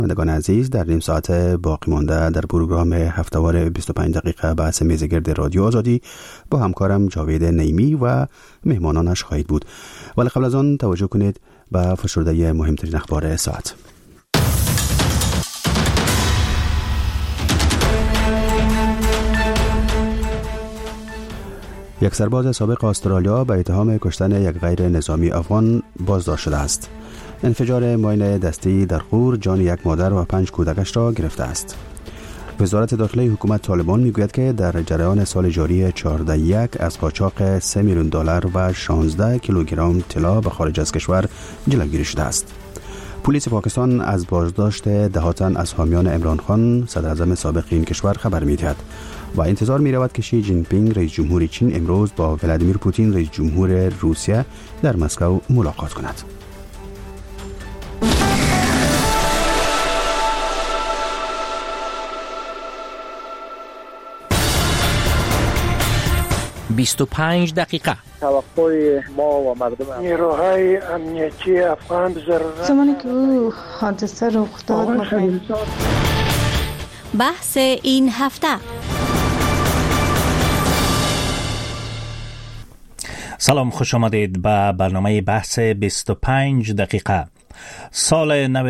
شنوندگان عزیز، در نیم ساعت باقی مانده در پروگرام هفتهوار 25 دقیقه بحث میزگرد رادیو آزادی با همکارم جاوید نیمی و مهمانانش خواهید بود. ولی قبل از آن توجه کنید به فشرده مهمترین اخبار ساعت. یک سرباز سابق استرالیا به اتهام کشتن یک غیر نظامی افغان بازداشت شده است. انفجار ماین دستی در غور جان یک مادر و 5 کودکش را گرفته است. وزارت داخلی حکومت طالبان میگوید که در جریان سال جاری 14 از قاچاق 3 میلیون دلار و 16 کیلوگرم طلا به خارج از کشور جلوگیری شده است. پلیس پاکستان از بازداشت ده تن از حامیان عمران خان صدر اعظم سابق این کشور خبر می‌دهد و انتظار می‌رود که شی جین پینگ رئیس جمهور چین امروز با ولادیمیر پوتین رئیس جمهور روسیه در مسکو ملاقات کند. بیست و 5 توقع ما و مردم نیروهای امنیتی افغان ضرورت زمانی که او حادثه رخ داد بحث این هفته. سلام، خوش آمدید به برنامه بحث 25 دقیقه. سال نو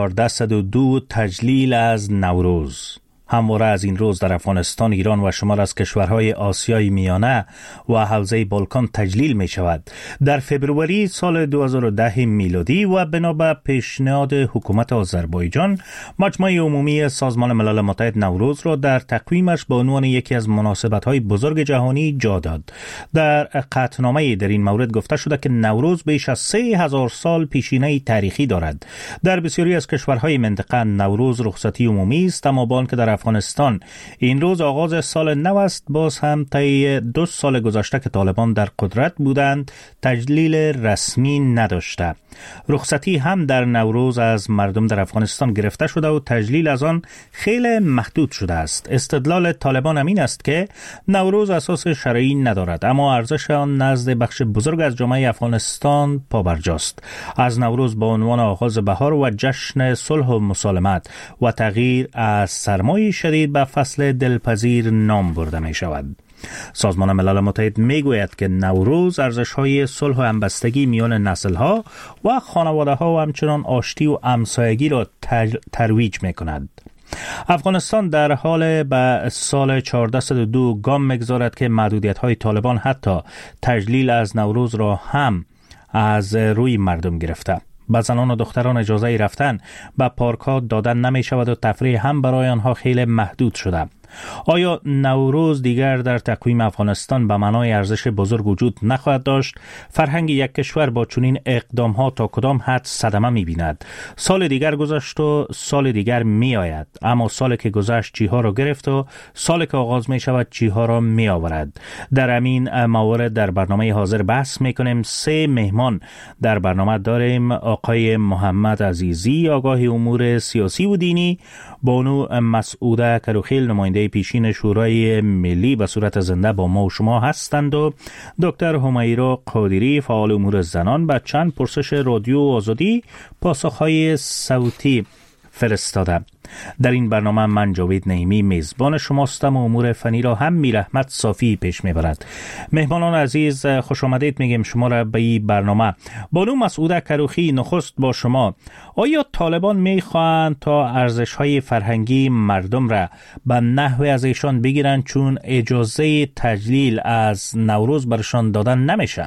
1402 تجلیل از نوروز. همواره از این روز در افغانستان، ایران و شمار از کشورهای آسیای میانه و حوزه بالکان تجلیل می شود. در فبروری سال 2010 میلادی و بنابر پیشنهاد حکومت آذربایجان، مجمع عمومی سازمان ملل متحد نوروز را در تقویمش به عنوان یکی از مناسبت‌های بزرگ جهانی جا داد. در قطعنامه در این مورد گفته شده که نوروز بیش از 3000 سال پیشینه تاریخی دارد. در بسیاری از کشورهای منطقه نوروز رخصتی عمومی است، اما با آنکه در افغانستان این روز آغاز سال نو است، باز هم طی 2 سال گذشته که طالبان در قدرت بودند تجلیل رسمی نداشته. رخصتی هم در نوروز از مردم در افغانستان گرفته شده و تجلیل از آن خیلی محدود شده است. استدلال طالبان همین است که نوروز اساس شرعی ندارد، اما ارزش آن نزد بخش بزرگ از جامعه افغانستان پابرجاست. از نوروز به عنوان آغاز بهار و جشن صلح و مسالمت و تغییر از سرمای شدید به فصل دلپذیر نام برده می شود. سازمان ملل متحد می گوید که نوروز ارزش‌های صلح و همبستگی میان نسل‌ها و خانواده‌ها و همچنان آشتی و همسایگی را ترویج می کند. افغانستان در حال به سال 1402 گام می‌گذارد که محدودیت‌های طالبان حتی تجلیل از نوروز را هم از روی مردم گرفته. به زنان و دختران اجازه رفتن به پارک‌ها دادن نمی شود و تفریح هم برای آنها خیلی محدود شده. آیا نوروز دیگر در تقویم افغانستان به معنای ارزش بزرگ وجود نخواهد داشت؟ فرهنگ یک کشور با چنین اقدام‌ها تا کدام حد صدمه می‌بیند؟ سال دیگر گذشت و سال دیگر می‌آید، اما سالی که گذشت چیها را گرفت و سالی که آغاز می‌شود چیها را می‌آورد. در همین موارد در برنامه حاضر بحث می‌کنیم. 3 مهمان در برنامه داریم: آقای محمد عزیزی، آگاه امور سیاسی و دینی، بانو مسعوده کروخیل، نماینده پیشین شورای ملی به صورت زنده با ما و شما هستند، و دکتر همیرا قادری، فعال امور زنان، به چند پرسش رادیو آزادی پاسخهای صوتی فرستاده. در این برنامه من جاوید نیمی میزبان شماستم و امور فنی را هم میرحمت صافی پیش میبرد. مهمانان عزیز، خوش آمدید میگیم شما را به این برنامه. بانو مسعوده کروخی، نخست با شما. آیا طالبان میخواهند تا ارزش‌های فرهنگی مردم را به نحوی از ایشان بگیرند چون اجازه تجلیل از نوروز برشان دادن نمیشه؟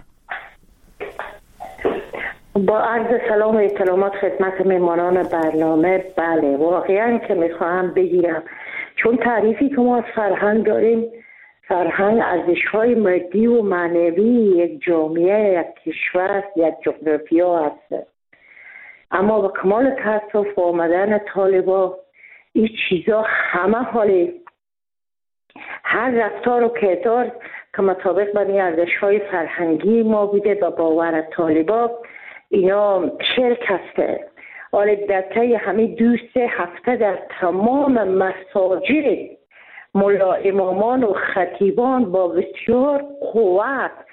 با عرض سلام و احترامات خدمت مهمانان برنامه، بله واقعا که میخواهم بگیرم، چون تعریفی که ما از فرهنگ داریم، فرهنگ ارزش‌های مادی و معنوی یک جامعه، یک کشور، یک جغرافیا هست. اما با کمال تاسف آمدن طالبا این چیزا همه حالی، هر رفتار و کردار که مطابق با این ارزش‌های فرهنگی ما بوده و باور طالبا، اینا شرک هسته. حالا در طی همه 2-3 هفته در تمام مساجد ملا امامان و خطیبان با بسیار قوت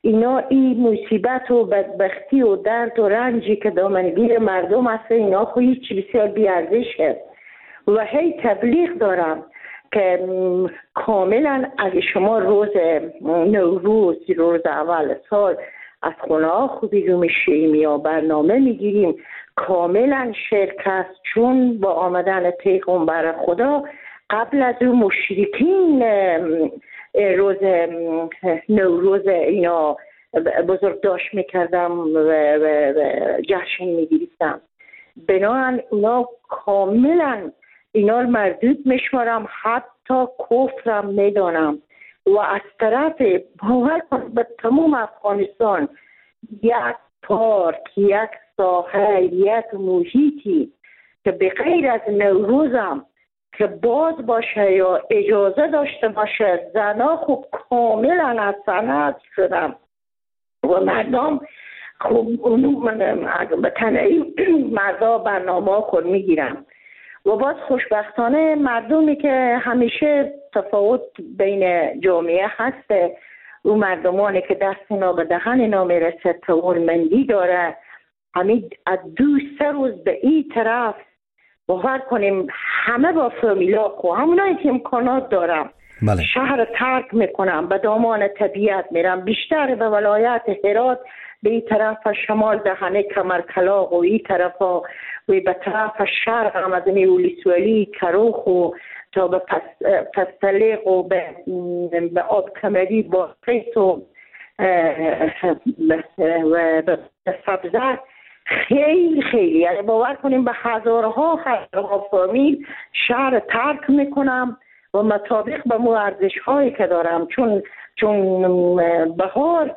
اینا این مصیبت و بدبختی و درد و رنجی که دامنگیر مردم هست، اینا خو هیچ بسیار بیارزشه و هی تبلیغ دارم که کاملا اگه شما روز نوروز، روز اول سال از خونه ها خوبی رو میشیم یا برنامه میگیریم، کاملا شرک است، چون با آمدن پیغمبر خدا قبل از اون مشرکین روز نوروز اینا بزرگ داشت میکردم و جشن میگیریستم. بنابراین اونا کاملا اینا رو مردود میشمارم، حتی کفرم میدانم. و از طرف باور کنم به تمام افغانستان یک پارک، یک ساحه، یک محیطی که به غیر از نوروزم که باز باشه یا اجازه داشته باشه، زنا خوب کاملا از صنعت شدم و مردم خوب به تنهی مردا برنامه خود میگیرم. و باز خوشبختانه مردمی که همیشه تفاوت بین جامعه هسته، اون مردمانی که دست اینا به دهن اینا میرسه، توانمندی داره، همین از 2-3 روز به این طرف باور کنیم همه با فامیلا خو همونایی که امکانات دارم بله. شهر ترک میکنم، به دامان طبیعت میرم، بیشتر به ولایت هرات، به این طرف شمال دهنه کمرکلاغ و این طرف و به طرف شرق هم از اولیسولی کروخ و تا به پستلیق و به آب کمری با قیس و به سبزر، خیلی خیلی یعنی باور کنیم به هزارها فامیل شهر ترک میکنم و مطابق به مو ارزش هایی که دارم، چون بهار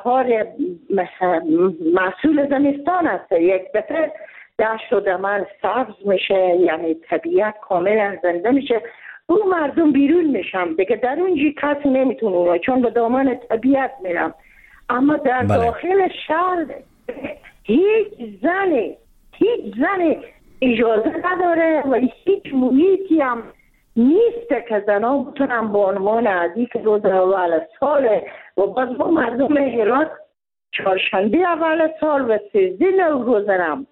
محصول زمستان است، یک دفعه دشت و دمن سبز میشه، یعنی طبیعت کاملا زنده میشه، اون مردم بیرون میشم دیگه، در اونجی کسی نمیتونه اونو، چون به دامان طبیعت میرم. اما در داخل شهر هیچ زنی اجازه نداره و هیچ محیطی هم نیست که زنها بتونم با عنوان عزیز روز اول سال و باز با مردم هرات چهارشنبه اول سال و 13 نوروز هم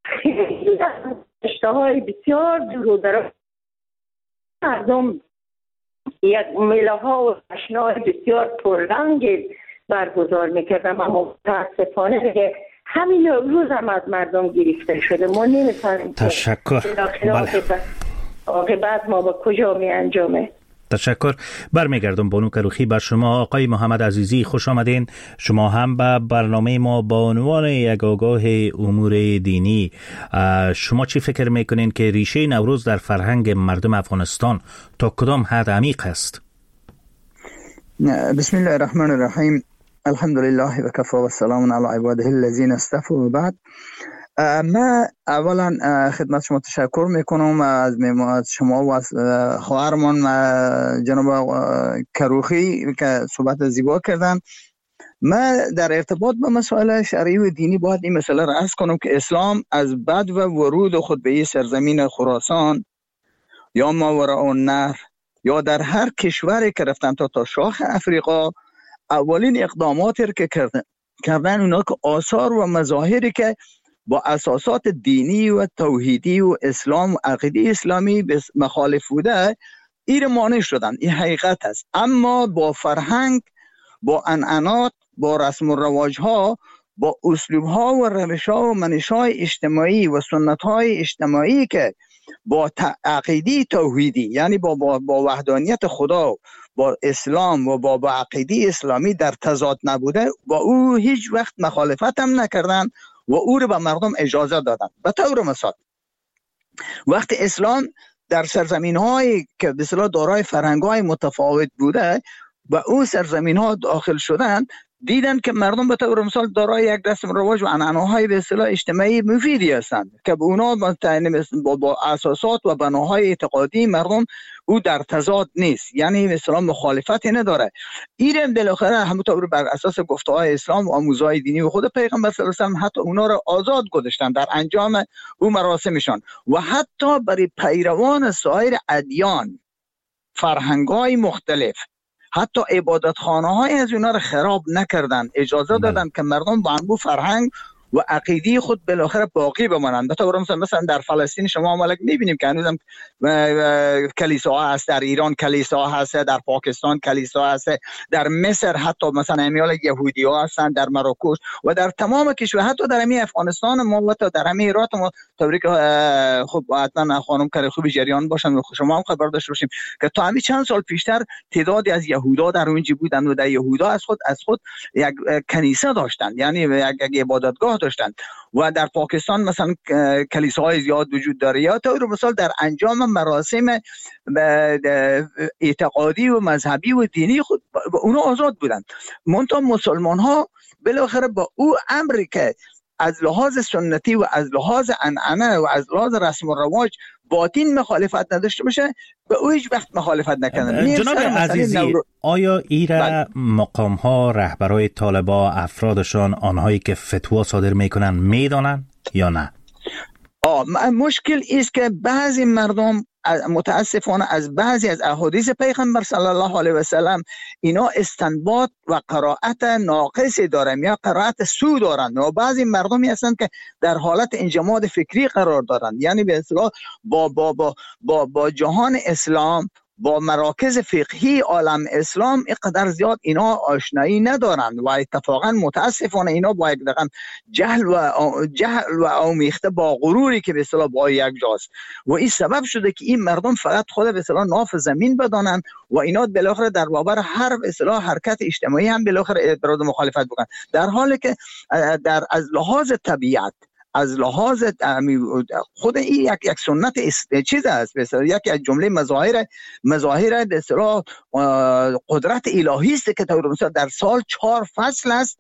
اشتهای بسیار دور مردم یک میله ها و اشنای بسیار پررنگ برگزار میکردم، اما متاسفانه دیگه همین نوروز هم از مردم گرفته شده. ما نمیتونیم تشکر. عاقبت ما به کجا می انجامه. تشکر. برمیگردم بانو کروخی بر شما. آقای محمد عزیزی خوش آمدین. شما هم به برنامه ما با عنوان یک آگاه امور دینی، شما چی فکر میکنین که ریشه نوروز در فرهنگ مردم افغانستان تا کدام حد عمیق است؟ بسم الله الرحمن الرحیم. الحمدلله و کفا و سلام علی عباده الذین اصطفى. و بعد من اولا خدمت شما تشکر میکنم از شما و از خواهرمان جناب کروخی که صحبت زیبا کردن. من در ارتباط با مسائل شرعی و دینی باید این مسئله را عرض کنم که اسلام از بعد و ورود خود به این سرزمین خراسان یا ماوراء النهر یا در هر کشوری که رفتن تا شاخ افریقا، اولین اقداماتی که کردن اونا که آثار و مظاهری که با اساسات دینی و توحیدی و اسلام و عقیده اسلامی مخالف بوده این مانع شدن. این حقیقت است. اما با فرهنگ، با عنعنات، با رسم و رواجها، با اسلوبها و روشها و منشهای اجتماعی و سنتهای اجتماعی که با عقیده توحیدی یعنی با وحدانیت خدا، با اسلام و با عقیده اسلامی در تضاد نبوده، با او هیچ وقت مخالفت هم نکردن و او رو به مردم اجازه دادن. به طور مثال وقتی اسلام در سرزمین هایی که به اصطلاح دارای فرهنگ های متفاوت بوده و اون سرزمین ها داخل شدن، دیدن که مردم به طور مثال دارای یک رسم رواج و عنعنه‌های به اصطلاح اجتماعی مفیدی هستند که به اونا با اساسات و بناهای اعتقادی مردم او در تضاد نیست، یعنی به اصطلاح مخالفتی نداره. این بالاخره همونطور بر اساس گفته‌های اسلام و آموزهای دینی و خود پیغمبر صلی الله علیه و آله حتی اونا را آزاد گذاشتن در انجام او مراسمشان و حتی برای پیروان سایر ادیان، فرهنگ‌های مختلف حتی عبادت خانه های از اونا رو خراب نکردن، اجازه دادن که مردم با انبوه فرهنگ و عقیده خود بالاخره باقی بمانند. مثلا در فلسطین شما مالک میبینیم که هنوزم کلیسا هست، در ایران کلیسا هست، در پاکستان کلیسا هست، در مصر حتی مثلا امیال یهودی ها هستند، در مراکش و در تمام کشور، حتی در امی افغانستان ما و در امی ایران ما تبریک خب حتما خانم کار خوبی جریان باشن و شما هم خبر داشته باشیم که تا همین چند سال پیشتر تعدادی از یهودا در اونجا بودند و در یهودا از خود یک کنیسه داشتند، یعنی یک عبادتگاه داشتند و در پاکستان مثلا کلیساهای زیاد وجود داره. یا طور مثال در انجام مراسم اعتقادی و مذهبی و دینی خود اونا آزاد بودند. منتها مسلمان ها بالاخره با او امری که از لحاظ سنتی و از لحاظ عنعنه و از لحاظ رسم و رواج باطن مخالفت نداشته باشه به او هیچ وقت مخالفت نکنن. جناب عزیزی، آیا ایره مقام ها، رهبرای طالبان، افرادشان، آنهایی که فتوا صادر میکنن میدانن یا نه؟ مشکل است که بعضی مردم متاسفانه از بعضی از احادیث پیغمبر صلی الله علیه و سلم اینا استنباط و قرائت ناقصی دارن یا قرائت سو دارن و بعضی مردمی هستند که در حالت انجماد فکری قرار دارند، یعنی به اصطلاح با جهان اسلام، با مراکز فقهی عالم اسلام اینقدر زیاد اینا آشنایی ندارند و اتفاقا متاسفانه اینا با یک رقم جهل و آمیخته با غروری که به اصطلاح با یک جاست و این سبب شده که این مردم فقط خود به اصطلاح ناف زمین بدانند و اینا بالاخره در برابر هر به اصطلاح حرکت اجتماعی هم بالاخره اعتراض و مخالفت بکنن، در حالی که از لحاظ طبیعت، از لحاظ خود این یک سنت چیز است، به اصطلاح یکی از جمله مظاهر به اصطلاح قدرت الهی است که در سال 4 فصل است،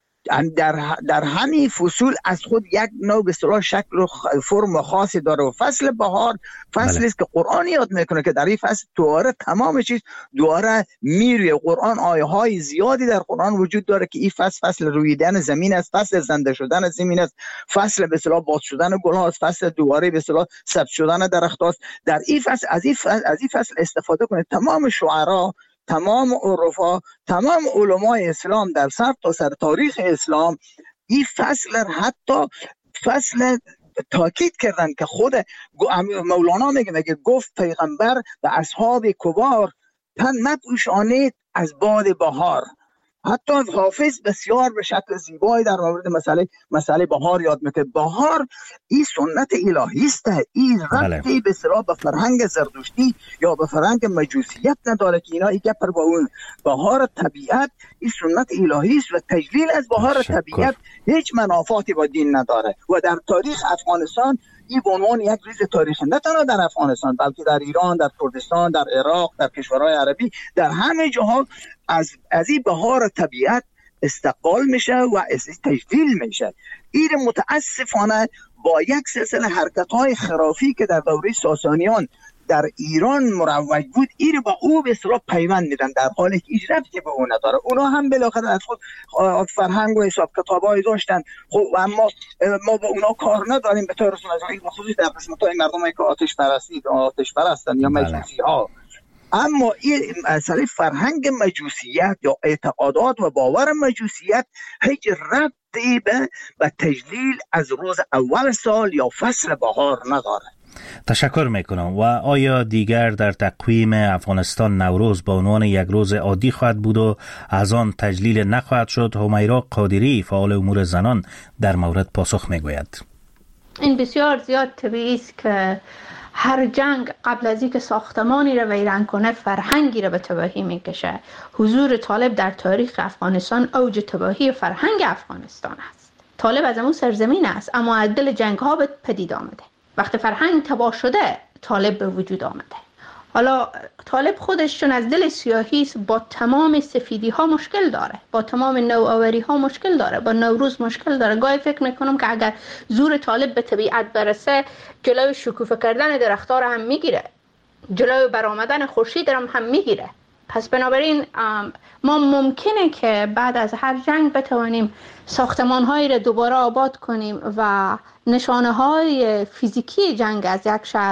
در همین فصول از خود یک نوع به اصطلاح شکل و فرم خاصی داره و فصل بهار فصلی است که قرآن یاد میکنه که در این فصل دوباره تمام چیز دوباره میروی. قرآن آیه های زیادی در قرآن وجود داره که این فصل رویدن زمین است، فصل زنده شدن زمین است، فصل به اصطلاح باز شدن گل هاست، فصل دوباره به اصطلاح سبز شدن درخت هاست. در این فصل از این فصل استفاده کنه تمام شعرا، تمام عرفا، تمام علمای اسلام در سر تا سر تاریخ اسلام این فصل حتی فصل تاکید کردن که خود مولانا میگه گفت پیغمبر به اصحاب کبار تن مپوشانید از باد بهار. حتی حافظ بسیار به شکل زیبایی در مورد مسئله بهار یاد میکنه. بهار این سنت الهی است، این ربطی به اصطلاح به فرهنگ زردشتی یا به فرهنگ مجوسیت نداره که اینا یک پر با اون. بهار طبیعت این سنت الهی است و تجلیل از بهار طبیعت هیچ منافاتی با دین نداره و در تاریخ افغانستان این به عنوان یک ریز تاریخی نه تنها در افغانستان بلکه در ایران، در کردستان، در عراق، در کشورهای عربی، در همه جاها از این بهار طبیعت استقبال میشه و تجلیل میشه. این متاسفانه با یک سلسله حرکت‌های خرافی که در دوره ساسانیان در ایران مروج بود این با او به اصطلاح پیوند میدن در حالی که هیچ ربطی به اون نداره. اونا هم بالاخره از خود فرهنگ و حساب کتابایی داشتن، خب اما ما با اونا کار نداریم به طور رسمی، خصوصا در قسمت‌های مردمی که آتش پرستن یا مجوسی ها. اما این مسئله فرهنگ مجوسیت یا اعتقادات و باور مجوسیت هیچ ربطی به تجلیل از روز اول سال یا فصل بهار نداره. تشکر میکنم. و آیا دیگر در تقویم افغانستان نوروز به عنوان یک روز عادی خواهد بود و از آن تجلیل نخواهد شد؟ همیرا قادری فعال امور زنان در مورد پاسخ میگوید. این بسیار زیاد طبیعی است که هر جنگ قبل از اینکه ساختمانی را ویران کنه فرهنگی را به تباهی میکشه. حضور طالب در تاریخ افغانستان اوج تباهی فرهنگ افغانستان است. طالب از همون سرزمین است اما از دل جنگ ها به پدید آمده. وقتی فرهنگ تباه شده طالب به وجود آمده. حالا طالب خودش چون از دل سیاهی است با تمام سفیدی ها مشکل داره، با تمام نوآوری ها مشکل داره، با نوروز مشکل داره. گاهی فکر میکنم که اگر زور طالب به طبیعت برسه جلوی شکوفه کردن درخت‌ها را هم میگیره، جلوی برآمدن خورشید را هم میگیره. پس بنابراین ما ممکنه که بعد از هر جنگ بتوانیم ساختمان‌هایی را دوباره آباد کنیم و نشانه‌های فیزیکی جنگ از یک شهر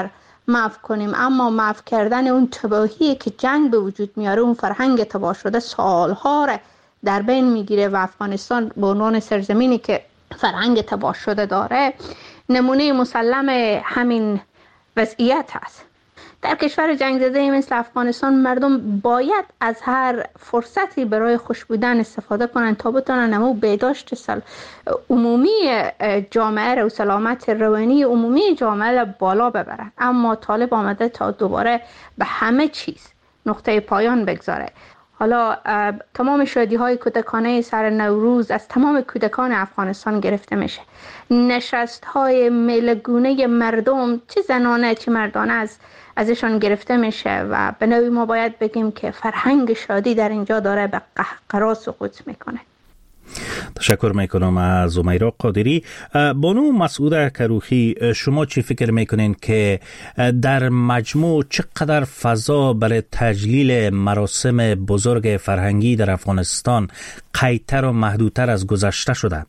محو کنیم، اما محو کردن اون تباهی که جنگ به وجود میاره، اون فرهنگ تباه شده سالها را در بین میگیره و افغانستان به عنوان سرزمینی که فرهنگ تباه شده داره نمونه مسلم همین وضعیت هست. در کشور جنگ زده مثل افغانستان مردم باید از هر فرصتی برای خوش بودن استفاده کنن تا بتونن همو بهداشت عمومی جامعه رو و سلامت روانی عمومی جامعه رو بالا ببرن. اما طالب آمده تا دوباره به همه چیز نقطه پایان بگذاره. حالا تمام شادی‌های کودکانه سر نوروز از تمام کودکان افغانستان گرفته میشه. نشست‌های میلگونه مردم چه زنانه چه مردانه ازشان گرفته میشه و به نوعی ما باید بگیم که فرهنگ شادی در اینجا داره به قهقرا سقوط میکنه. تشکر میکنم از امیرا قادری. بانو مسعود کروخی، شما چی فکر میکنین که در مجموع چقدر فضا برای تجلیل مراسم بزرگ فرهنگی در افغانستان قیدتر و محدودتر از گذشته شده؟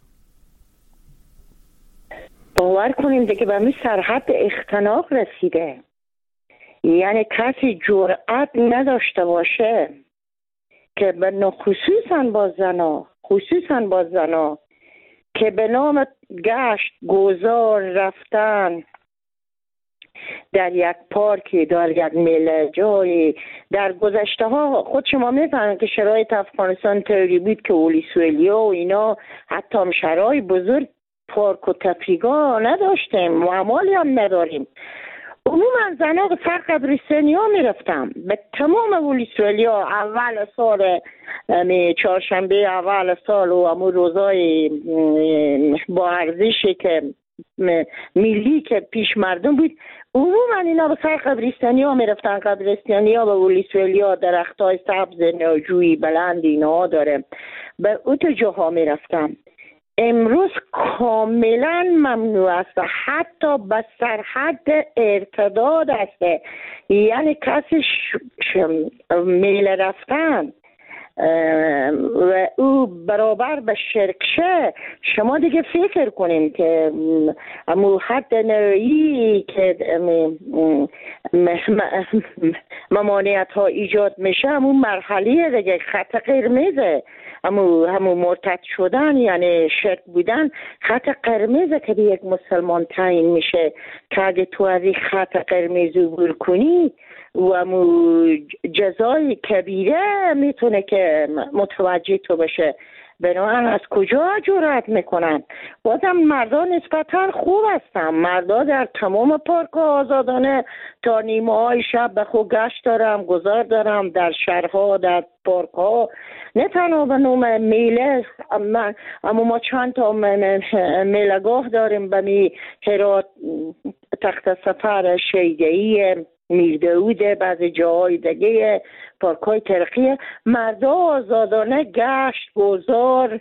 باور کنیم دیگه به می سرحد اختناق رسیده، یعنی کسی جرأت نداشته باشه که به خصوصاً با زنا که به نام گشت گذار رفتن در یک پارکی، در یک میله جایی، در گذشته ها خود شما میفهمید که شرایط افغانستان طوری بود که ولسوالی‌ها و اینا حتی هم شرایط بزرگ پارک و تفریحگاه نداشتیم و امالی هم نداریم. عموما زنها به سر قبرستانی ها می رفتم، به تمام ولسوالی‌ها اول سال چهارشنبه اول سال و همون روزای با ارزشی که ملی که پیش مردم بود، عموما اینا به سر قبرستانی ها می رفتن. قبرستانی ها به ولسوالی‌ها درخت های سبز ناجوی بلند اینا داره، به اوت جاها می رفتم. امروز کاملا ممنوع است و حتی به سرحد ارتداد است، یعنی کسی میل رفتن و او برابر به شرکشه. شما دیگه فکر کنیم که امو حد نوعی که ممانعت ها ایجاد میشه، امو مرحله دیگه خط قرمزه، همو مرتد شدن یعنی شرک بودن خط قرمزه که به یک مسلمان تعیین میشه که اگه تو از این خط قرمز عبور کنی و همو جزای کبیره میتونه که متوجه تو بشه. بنابراین از کجا جرأت میکنن؟ بازم مردان نسبتا خوب هستن، مردا در تمام پارک ها آزادانه تا نیمه های شب به خود گشت دارم، گذار دارم در شهرها، در پارک ها، نه تنها به نوم میله، اما ما چند تا میلگاه داریم به می هرات، تخت سفر، شیدهی، میرداوده، بعضی جاهای دیگه پارک‌های تاریخی. مردا آزادانه گشت گذار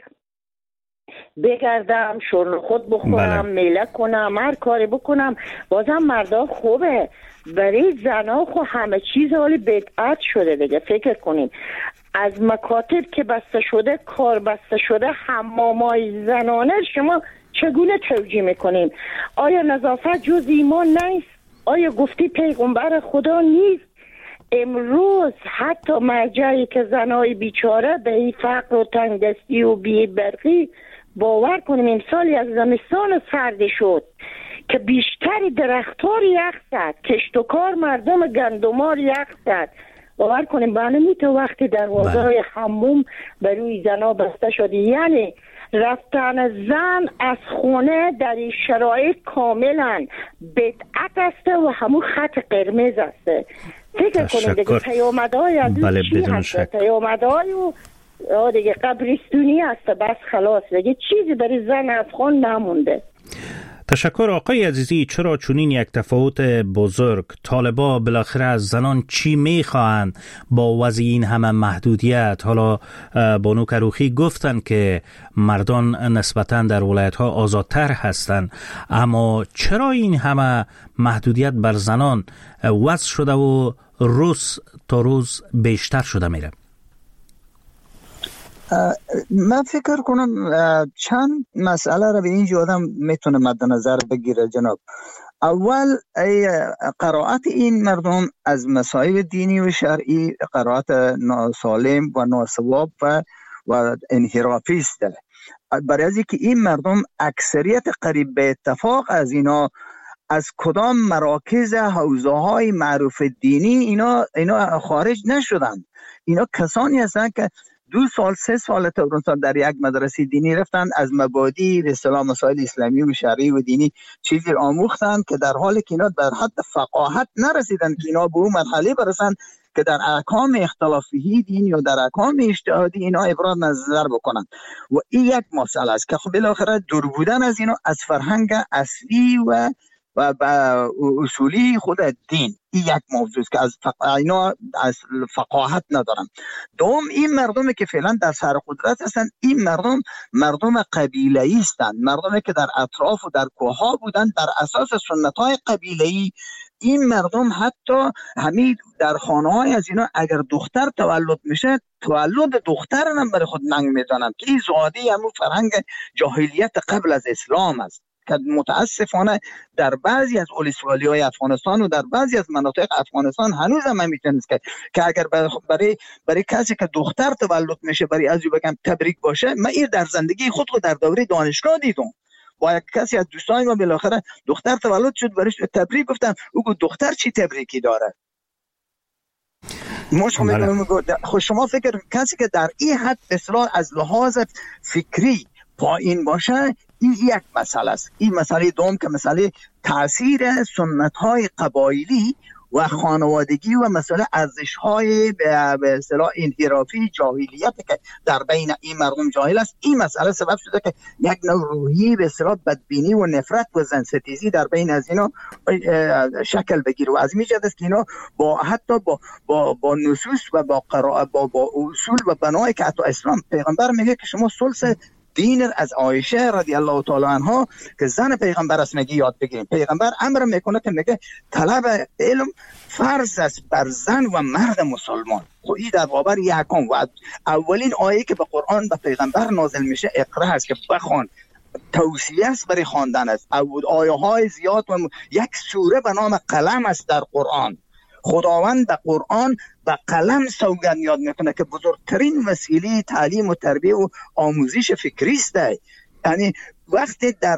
بگردم، شرن خود بخورم، میله کنم، هر کاری بکنم. بازم مردا خوبه. برای زنا خو همه چیز حالی بدعت شده دیگه. فکر کنیم از مکاتب که بسته شده، کار بسته شده، حمامای زنانه شما چگونه توجیه میکنیم؟ آیا نظافت جز ایمان نیست؟ آیا گفتی پیغمبر خدا نیست؟ امروز حتی مرجعی که زنای بیچاره به این فقر و تنگدستی و بی‌برقی، باور کنیم امسالی از زمستان سرد شد که بیشتری درختار یخ زد، کشت و کار مردم گندمار یخ زد. باور کنیم بانمی تو وقتی دروازه‌های حموم به روی زنا بسته شد، یعنی رفتن زن از خونه در این شرایط کاملا بدعت است و همون خط قرمز است. فکر کنیم دیگه پیامدهای از این چی هست؟ پیامدهای و دیگه قبرستونی است. بس خلاص دیگه چیزی برای زن افغان نمونده. تشکر آقای عزیزی. چرا چنین یک تفاوت بزرگ؟ طالبا بالاخره از زنان چی میخواهند با وضع این همه محدودیت؟ حالا بانو کروخی گفتن که مردان نسبتاً در ولایت ها آزادتر هستند، اما چرا این همه محدودیت بر زنان وضع شده و روز تا روز بیشتر شده میره؟ من فکر کنم چند مسئله را به اینجا آدم میتونه مد نظر بگیره جناب. اول قرائت این مردم از مصائب دینی و شرعی قرائت ناسالم و ناسواب و انحرافی است. برای از اینکه این مردم اکثریت قریب به اتفاق از اینا از کدام مراکز حوزه های معروف دینی اینا خارج نشدن. اینا کسانی هستند که 2 سال 3 سال تقریبا در یک مدرسه دینی رفتن، از مبادی به اصطلاح مسائل اسلامی و شرعی و دینی چیزی آموختن که در حالی که اینا در حد فقاهت نرسیدن که اینا به اون مرحله برسن که در احکام اختلافی دینی و در احکام اجتهادی اینا ابراز نظر بکنن. و این یک مسئله است که خب بالاخره دور بودن از اینا از فرهنگ اصلی و اصولی خود دین، این یک موضوع است که اینا از فقاهت ندارن. دوم، این مردمی که فعلا در سر قدرت هستند، این مردم قبیله‌ای هستند، مردمی که در اطراف و در کوه‌ها بودند بر اساس سنت‌های قبیله‌ای. این مردم حتی همین در خانه‌های از اینا اگر دختر تولد میشه، تولد دختر هم برای خود ننگ میدانند که این زادی همون فرهنگ جاهلیت قبل از اسلام است که متاسفانه در بعضی از ولسوالی‌های افغانستان و در بعضی از مناطق افغانستان هنوز هم میتونه که اگر برای کسی که دختر تولد میشه برای از بگم تبریک باشه. من این در زندگی خود در دوره دانشگاه دیدم. با یک کسی از دوستان ما بالاخره دختر تولد شد، برایش تبریک گفتم، او گفت دختر چی تبریکی داره؟ خود شما فکر کسی که در این حد اصلاح از لحاظ فکری پایین باشه، این یک مسئله است. این مسئله دوم که مسئله تاثیر سنت‌های قبایلی و خانوادگی و مسئله ارزش‌های به اصطلاح انحرافی جاهلیت که در بین این مردم جاهل است، این مسئله سبب شده که یک نوع روحی به اصطلاح بدبینی و نفرت و زنستیزی در بین از اینا شکل بگیره. و از این جهت است که اینا حتی با نصوص و با اصول و بنای که حتی اسلام پیغمبر میگه که شما ثلث دین از عایشه رضی الله تعالی عنها که زن پیغمبر است میگه یاد بگیریم. پیغمبر امر میکنه که میگه طلب علم فرض است بر زن و مرد مسلمان. این در باب یکم و اولین آیه که به قرآن به پیغمبر نازل میشه اقرا است که بخوان، توصیه است برای خواندن است. آیه های زیاد و یک سوره به نام قلم است در قرآن. خداوند در قرآن به قلم سوگند یاد میکنه که بزرگترین وسیله تعلیم و تربیه و آموزش فکری است. یعنی وقتی در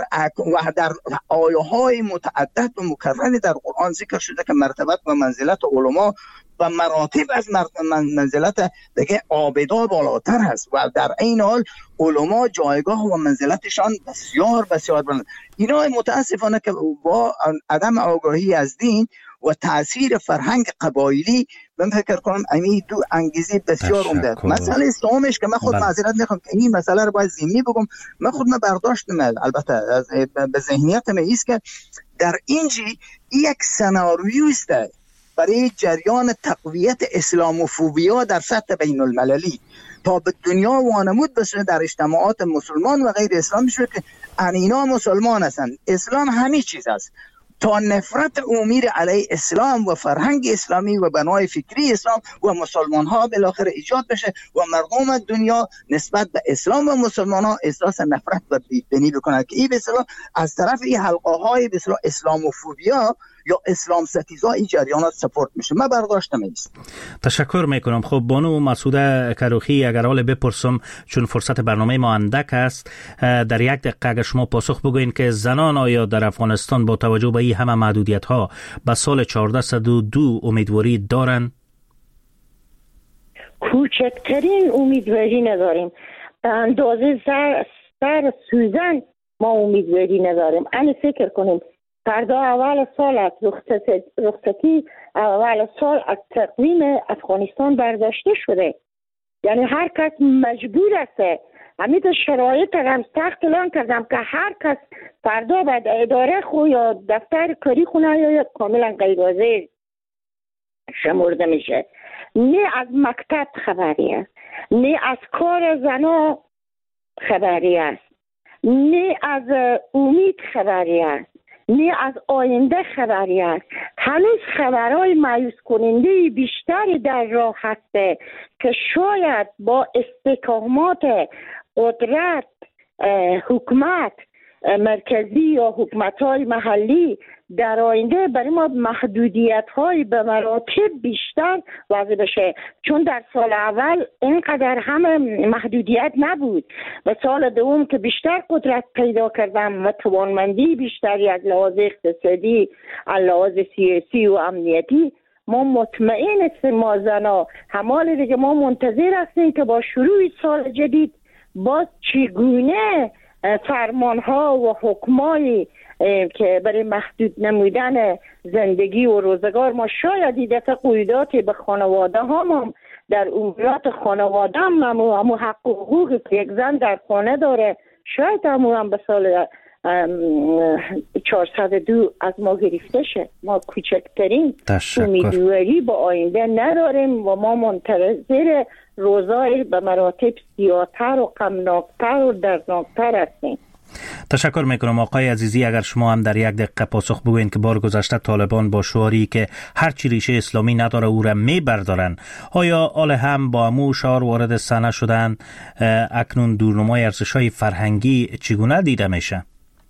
آیه های متعدد و مکرر در قرآن ذکر شده که مرتبت و منزلت علما و مراتب از منزلت دیگه عابدا بالاتر هست و در این حال علما جایگاه و منزلتشان بسیار بسیار بلند. اینا متاسفانه که با عدم آگاهی از دین و تأثیر فرهنگ قبایلی من فکر کنم این دو انگیزه بسیار عمده. مسئله سومش که من خود معذرت میخوام که این مسئله رو باید ضمنی بگم، من خود برداشتم البته به ذهنیت من است که در اینجی یک سناریو است برای جریان تقویت اسلاموفوبیا در سطح بین المللی تا به دنیا وانمود بشه در اجتماعات مسلمان و غیر اسلامی شده که اینا مسلمان هستند، اسلام همه چیز است، تا نفرت عمومی علیه اسلام و فرهنگ اسلامی و بنای فکری اسلام و مسلمان ها بالاخره ایجاد بشه و مردم دنیا نسبت به اسلام و مسلمان ها احساس نفرت و بی‌دینی بکنند که این به اصطلاح از طرف این حلقه های به اصطلاح اسلاموفوبیا یا اسلام ستیزا این جریانات سپورت میشه. من برداشتم است. تشکر میکنم. خب بانو مسعوده کروخی، اگر حال بپرسم چون فرصت برنامه ما اندک است، در یک دقیقه اگر شما پاسخ بگوین که زنان آیا در افغانستان با توجه به این همه محدودیت ها به سال 1402 امیدواری دارن؟ کوچکترین امیدواری نداریم. به اندازه سر سوزن ما امیدواری نداریم. این فکر کنیم فردا اول سال از رخصتی اول سال از تقویم افغانستان برداشته شده. یعنی هر کس مجبور است. همین شرایط هم سخت اعلام کردم که هر کس فردا باید اداره خو یا دفتر کاری خونه یا کاملا غیرحاضر شمرده میشه. نه از مکتب خبری است، نه از کار زنا خبری است، نه از امید خبری است، نه از آینده خبری است. هنوز خبرهای مایوس کننده بیشتری در راه هسته که شاید با استحکامات قدرت حکومت مرکزی یا حکومت‌های محلی در آینده برای ما محدودیت‌های به مراتب بیشتر واضح بشه، چون در سال اول اینقدر هم محدودیت نبود و سال دوم که بیشتر قدرت پیدا کردم و توانمندی بیشتری از لحاظ اقتصادی، از لحاظ سیاسی و امنیتی، ما مطمئن هستیم ما زنا همال دیگه ما منتظر هستیم که با شروع سال جدید باز چگونه فرمانها و حکمایی که برای محدود نمودن زندگی و روزگار ما شاید این دفعه قیوداتی به خانواده هم در امورات خانواده هم حق و حقوقی که یک زن در خانه داره شاید هم به سال 402 از ما گرفته شه. ما کوچکترین امیدواری با آینده نداریم و ما منتظر روزای به مراتب سیاه‌تر و غمناک‌تر و دردناک‌تر هستیم. تشکر میکنم آقای عزیزی. اگر شما هم در یک دقیقه پاسخ بگوین که بار گذشته طالبان با شعاری که هرچی ریشه اسلامی نداره او را میبردارن، آیا آل هم با امو شعار وارد صحنه شدن اکنون دورنمای ارزش‌های فرهنگی چگونه دیده میشه؟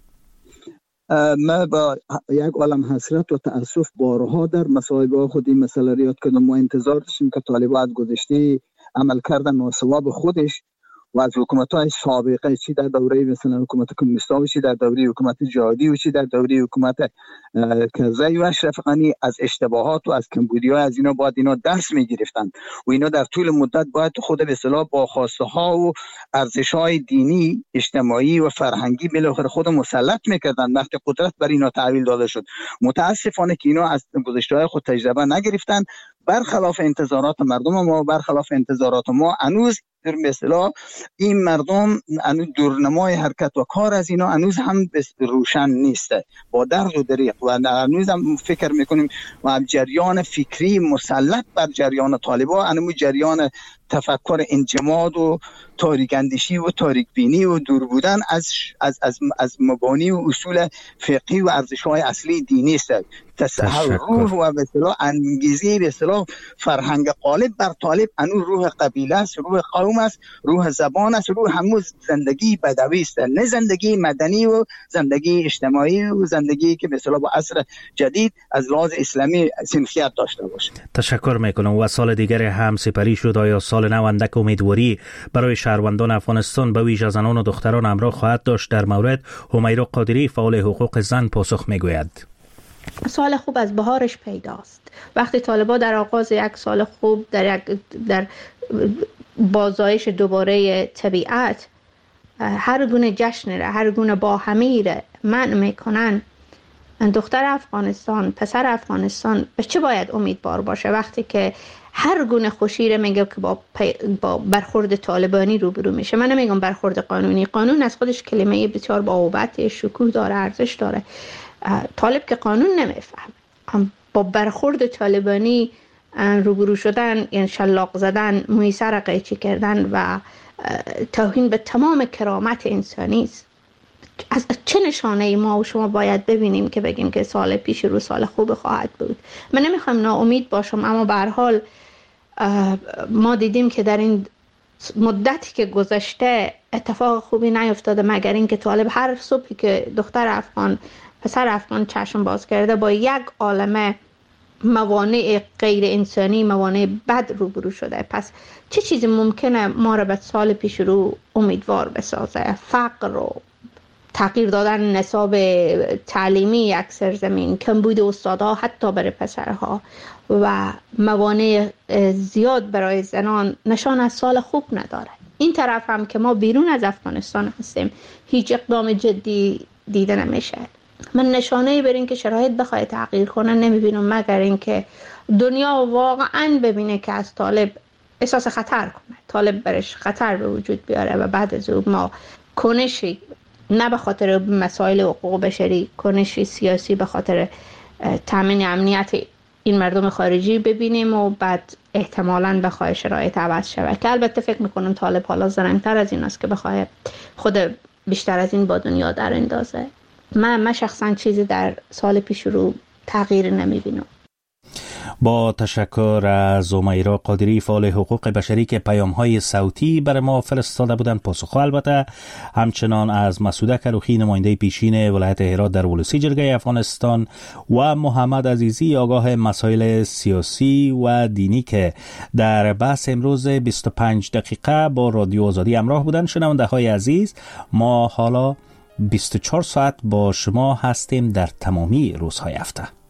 ما با یک عالم حسرت و تأسف بارها در مصاحبه خود این مسئله را یاد کردم. ما انتظار داشتیم که طالبان گذشته عمل کردن ناسواب خودش و از حکومت‌های سابقه، چی در دوره مثلا حکومت کمونیستا و چی در دوره حکومت جهادی و چی در دوره حکومت کرزی و اشرف غنی، از اشتباهات و از کمبودی‌ها از اینا باید اینا درس می‌گرفتن و اینا در طول مدت باید خود به اصطلاح با خواسته‌ها و ارزش‌های دینی، اجتماعی و فرهنگی بالاخره خود مسلط می‌کردن وقتی قدرت بر اینا تحویل داده شد. متاسفانه که اینا از گذشته‌های خود تجربه نگرفتن، برخلاف انتظارات مردم ما، برخلاف انتظارات ما هنوز در مثلا این مردم دورنمای حرکت و کار از اینا هنوز هم روشن نیسته با درد و دریغ و هنوز هم فکر میکنیم و جریان فکری مسلط بر جریان طالبان، هنوز جریان تفکر انجماد و تاریک اندیشی و تاریک بینی و دور بودن از مبانی و اصول فقهی و ارزش‌های اصلی دینی است. تصحح روح و به اصطلاح انگیزه به اصطلاح فرهنگ غالب بر طالب انو روح قبیله است، روح قوم است، روح زبان است، روح همون زندگی بدوی است، نه زندگی مدنی و زندگی اجتماعی و زندگی که به اصطلاح با عصر جدید از لحاظ اسلامی سنخیت داشته باشه. تشکر میکنم. و سال دیگر هم سپری شد. آیا سال نو اندک امیدواری برای شهروندان افغانستان به ویژه زنان و دختران همراه خواهد داشت؟ در مورد همیرا قادری فعال حقوق زن پاسخ میگوید. سال خوب از بهارش پیداست. وقتی طالبان در آغاز یک سال خوب در بازایش دوباره طبیعت هر گونه جشن را، هر گونه باهمی را منع میکنن، دختر افغانستان، پسر افغانستان به چه باید امیدوار باشه وقتی که هر گونه خوشی را میگه که با برخورد طالبانی روبرو میشه؟ من نمیگم برخورد قانونی، قانون از خودش کلمه بسیار باوبت، شکوه داره، ارزش داره. طالب که قانون نمیفهم، با برخورد طالبانی روبرو شدن، یعنی شلاق زدن، موی سر قیچی کردن و توهین به تمام کرامت انسانی است. از چه نشانه ما و شما باید ببینیم که بگیم که سال پیش رو سال خوب خواهد بود؟ من نمیخوام ناامید باشم، اما به هر حال ما دیدیم که در این مدتی که گذشته اتفاق خوبی نیفتاده مگر اینکه طالب هر صبحی که دختر افغان، پسر افغان چشم باز کرده با یک عالمه موانع غیر انسانی، موانع بد روبرو شده. پس چه چیزی ممکنه ما را به سال پیش رو امیدوار بسازه؟ فقر رو، تغییر دادن نصاب تعلیمی یک سرزمین، کمبود استادها حتی برای پسرها و موانع زیاد برای زنان نشان از سال خوب نداره. این طرف هم که ما بیرون از افغانستان هستیم هیچ اقدام جدی دیده نمیشه. من نشانه‌ای بر این که شرایط بخواد تغییر کنه نمیبینم مگر اینکه دنیا واقعا ببینه که از طالب احساس خطر کنه، طالب برش خطر به وجود بیاره و بعد از اون ما کنشی، نه به خاطر مسائل حقوق بشری، کنشی سیاسی به خاطر تامین امنیت این مردم خارجی ببینیم و بعد احتمالاً بخواه شرایط عوض شود، که البته فکر میکنم طالب حالا زرنگتر از این است که بخواه خود بیشتر از این با دنیا در اندازه. من شخصا چیزی در سال پیش رو تغییر نمیبینم. با تشکر از امیرا قادری فعال حقوق بشری که پیام‌های صوتی برای ما فرستاده بودند پاسخ البته، همچنان از مسعود کروخی نماینده پیشین ولایت هرات در ولسی جرگه افغانستان و محمد عزیزی آگاه مسائل سیاسی و دینی که در بحث امروز 25 دقیقه با رادیو آزادی همراه بودند. شنونده های عزیز، ما حالا 24 ساعت با شما هستیم در تمامی روزهای هفته.